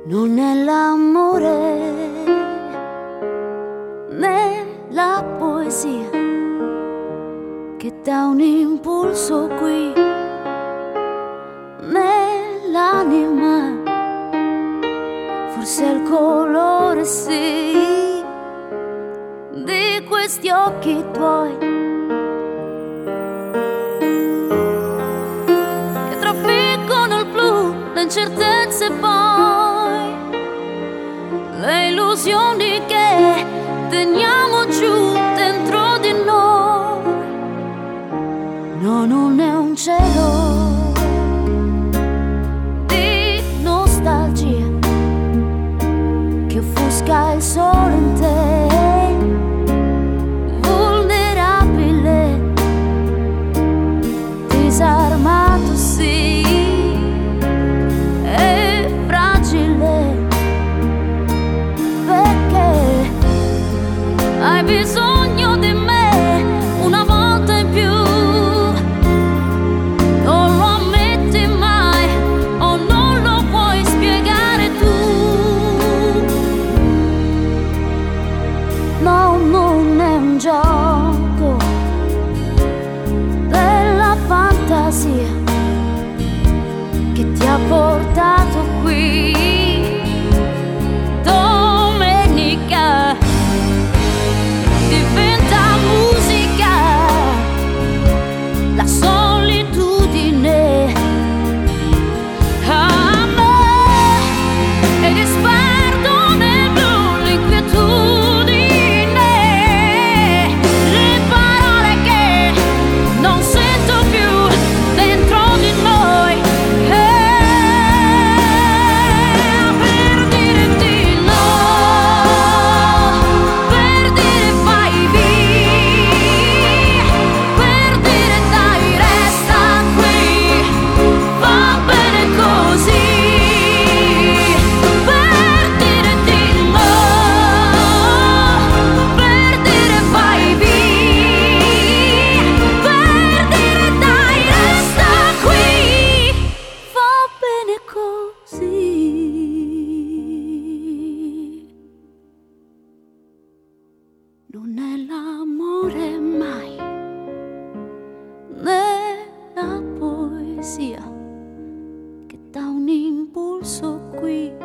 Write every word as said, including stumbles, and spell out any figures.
Non è l'amore né la poesia che dà un impulso qui, né l'anima, forse è il colore sì di questi occhi tuoi che trafiggono il blu, le incertezze e poi le illusioni che teniamo giù dentro di noi. No, non è un cielo di nostalgia che offusca il sole in te, vulnerabile, disarmato sì, e fragile, perché hai bisogno di me una volta in più. Non lo ammetti mai o non lo puoi spiegare tu. No, non è un gioco della fantasia che ti ha portato qui. Domenica diventa musica, la solitudine a me, ed esperto nel blu l'inquietudine, le parole che non sento più dentro di noi, eh, per dirti no, per dire vai via, per dire dai resta qui, va bene così, per dirti no, per dire vai via, per dire dai resta qui, va bene così. Non è l'amore mai né la poesia che dà un impulso qui,